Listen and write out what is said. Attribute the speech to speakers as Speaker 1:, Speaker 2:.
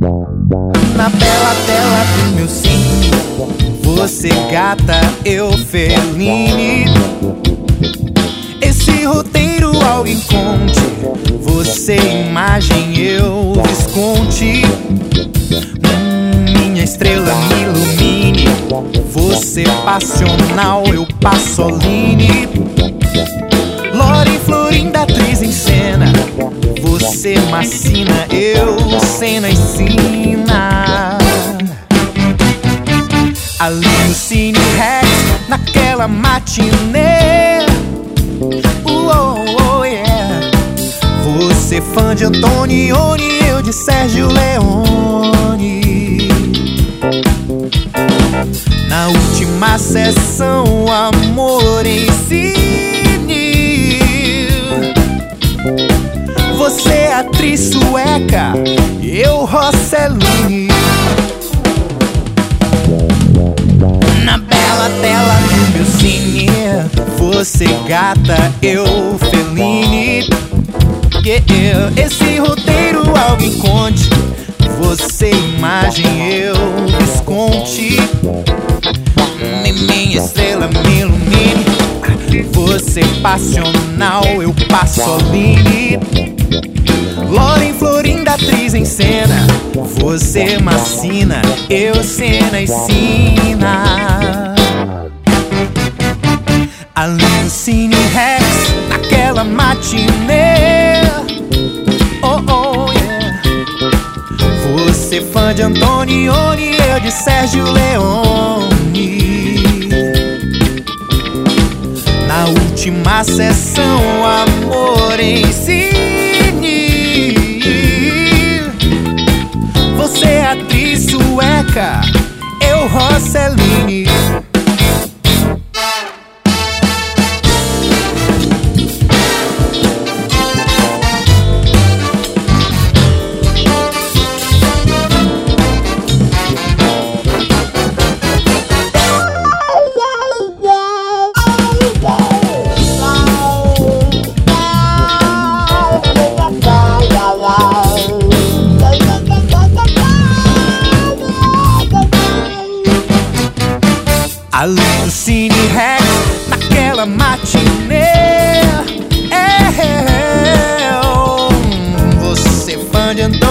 Speaker 1: Na bela tela do meu cine, você gata, eu feline. Esse roteiro alguém conte, você imagem, eu Visconti. Minha estrela me ilumine, você passional, eu Pasolini. Loren Florinda, atriz em cena, você macina, eu cena e sina. Ali no Cine Rex, naquela matinê, yeah. Você fã de Antonioni, eu de Sérgio Leone. Na última sessão, amor em cine. Você é atriz sueca, eu Rossellini. Na bela tela do meu cine, você gata, eu Fellini. Yeah. Esse roteiro alguém conte, você imagem, eu Visconti. Minha estrela me ilumine, você passional, eu Pasolini. Loren Florinda, atriz em cena, você macina, eu cena e sina. Ali no Cine Rex, naquela matinê, yeah. Você fã de Antonioni, eu de Sérgio Leone. Na última sessão, amor em cine. Você é atriz sueca, eu Rossellini. Ali no Cine Rex, naquela matinê, você fã de